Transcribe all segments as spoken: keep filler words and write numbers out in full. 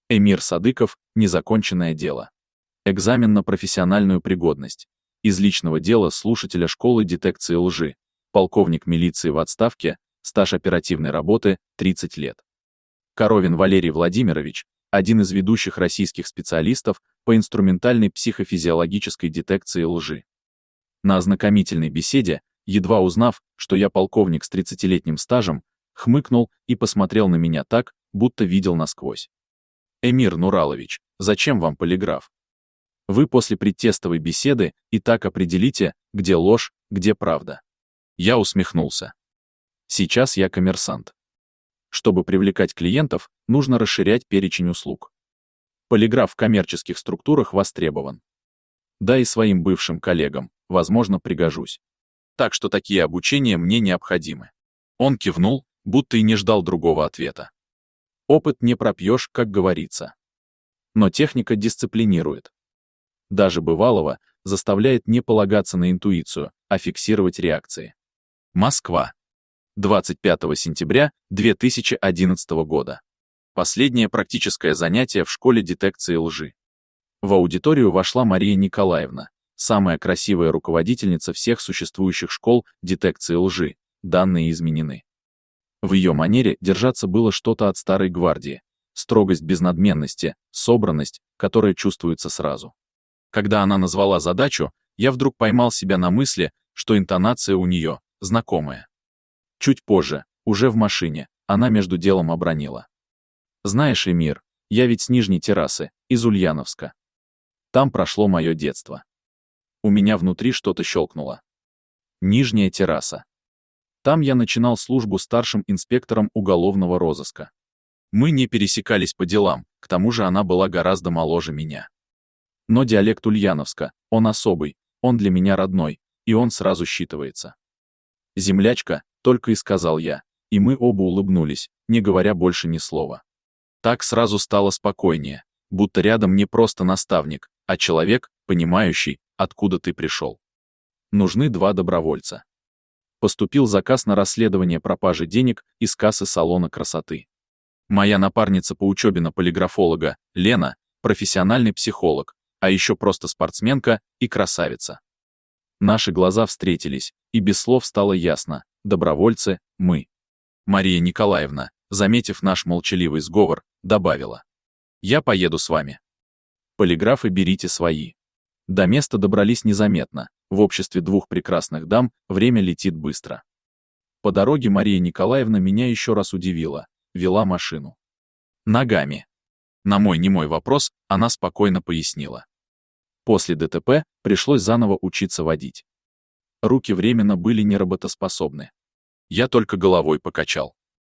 Эмир Садыков, незаконченное дело. Экзамен на профессиональную пригодность. Из личного дела слушателя школы детекции лжи. Полковник милиции в отставке, стаж оперативной работы тридцать лет. Коровин Валерий Владимирович, один из ведущих российских специалистов по инструментальной психофизиологической детекции лжи. На ознакомительной беседе, едва узнав, что я полковник с тридцатилетним стажем, хмыкнул и посмотрел на меня так, будто видел насквозь. Эмир Нуралович, зачем вам полиграф? Вы после предтестовой беседы и так определите, где ложь, где правда. Я усмехнулся. Сейчас я коммерсант. Чтобы привлекать клиентов, нужно расширять перечень услуг. Полиграф в коммерческих структурах востребован. Да и своим бывшим коллегам, возможно, пригожусь. Так что такие обучения мне необходимы. Он кивнул, будто и не ждал другого ответа. Опыт не пропьешь, как говорится. Но техника дисциплинирует. Даже бывалого заставляет не полагаться на интуицию, а фиксировать реакции. Москва. двадцать пятого сентября две тысячи одиннадцатого года. Последнее практическое занятие в школе детекции лжи. В аудиторию вошла Мария Николаевна, самая красивая руководительница всех существующих школ детекции лжи, данные изменены. В ее манере держаться было что-то от старой гвардии, строгость без надменности, собранность, которая чувствуется сразу. Когда она назвала задачу, я вдруг поймал себя на мысли, что интонация у нее знакомая. Чуть позже, уже в машине, она между делом обронила. «Знаешь, Эмир, я ведь с нижней террасы, из Ульяновска. Там прошло мое детство». У меня внутри что-то щелкнуло. Нижняя терраса. Там я начинал службу старшим инспектором уголовного розыска. Мы не пересекались по делам, к тому же она была гораздо моложе меня. Но диалект Ульяновска, он особый, он для меня родной, и он сразу считывается. «Землячка», только и сказал я, и мы оба улыбнулись, не говоря больше ни слова. Так сразу стало спокойнее, будто рядом не просто наставник, а человек, понимающий, откуда ты пришел. Нужны два добровольца. Поступил заказ на расследование пропажи денег из кассы салона красоты. Моя напарница по учебе на полиграфолога, Лена, профессиональный психолог, а еще просто спортсменка и красавица. Наши глаза встретились, и без слов стало ясно, добровольцы, мы. Мария Николаевна, заметив наш молчаливый сговор, добавила. Я поеду с вами. Полиграфы берите свои. До места добрались незаметно, в обществе двух прекрасных дам время летит быстро. По дороге Мария Николаевна меня еще раз удивила, вела машину. Ногами. На мой немой вопрос она спокойно пояснила. После ДТП пришлось заново учиться водить. Руки временно были неработоспособны. Я только головой покачал.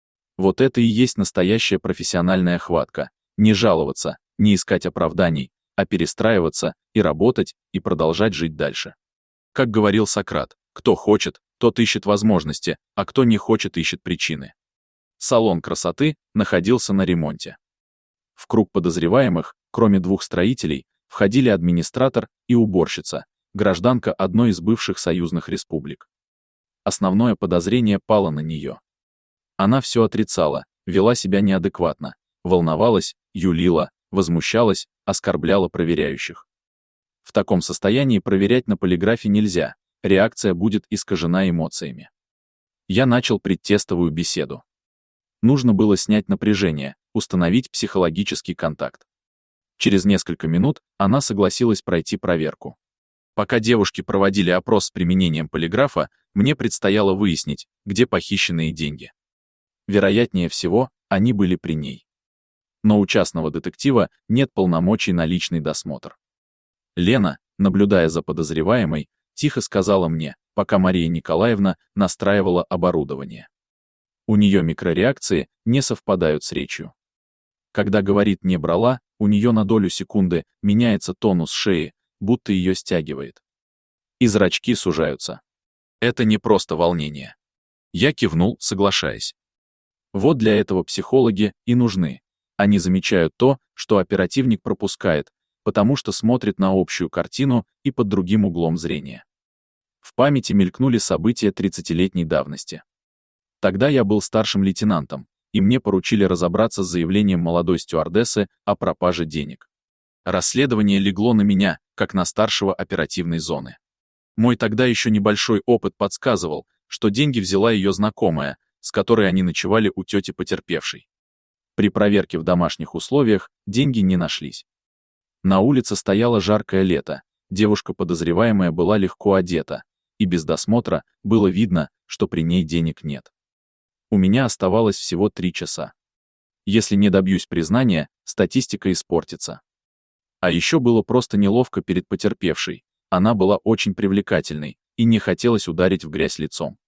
Вот это и есть настоящая профессиональная хватка. Не жаловаться, не искать оправданий, а перестраиваться и работать, и продолжать жить дальше. Как говорил Сократ, кто хочет, тот ищет возможности, а кто не хочет, ищет причины. Салон красоты находился на ремонте. В круг подозреваемых, кроме двух строителей, входили администратор и уборщица, гражданка одной из бывших союзных республик. Основное подозрение пало на нее. Она все отрицала, вела себя неадекватно, волновалась, юлила, возмущалась, оскорбляла проверяющих. В таком состоянии проверять на полиграфе нельзя, реакция будет искажена эмоциями. Я начал предтестовую беседу. Нужно было снять напряжение, установить психологический контакт. Через несколько минут она согласилась пройти проверку. Пока девушки проводили опрос с применением полиграфа, мне предстояло выяснить, где похищенные деньги. Вероятнее всего, они были при ней. Но у частного детектива нет полномочий на личный досмотр. Лена, наблюдая за подозреваемой, тихо сказала мне, пока Мария Николаевна настраивала оборудование. У нее микрореакции не совпадают с речью. Когда говорит «не брала», у нее на долю секунды меняется тонус шеи, будто ее стягивает. И зрачки сужаются. Это не просто волнение. Я кивнул, соглашаясь. Вот для этого психологи и нужны. Они замечают то, что оперативник пропускает, потому что смотрит на общую картину и под другим углом зрения. В памяти мелькнули события тридцатилетней давности. Тогда я был старшим лейтенантом, и мне поручили разобраться с заявлением молодой стюардессы о пропаже денег. Расследование легло на меня, как на старшего оперативной зоны. Мой тогда еще небольшой опыт подсказывал, что деньги взяла ее знакомая, с которой они ночевали у тети потерпевшей. При проверке в домашних условиях деньги не нашлись. На улице стояло жаркое лето, девушка подозреваемая была легко одета, и без досмотра было видно, что при ней денег нет. У меня оставалось всего три часа. Если не добьюсь признания, статистика испортится. А еще было просто неловко перед потерпевшей, она была очень привлекательной, и не хотелось ударить в грязь лицом.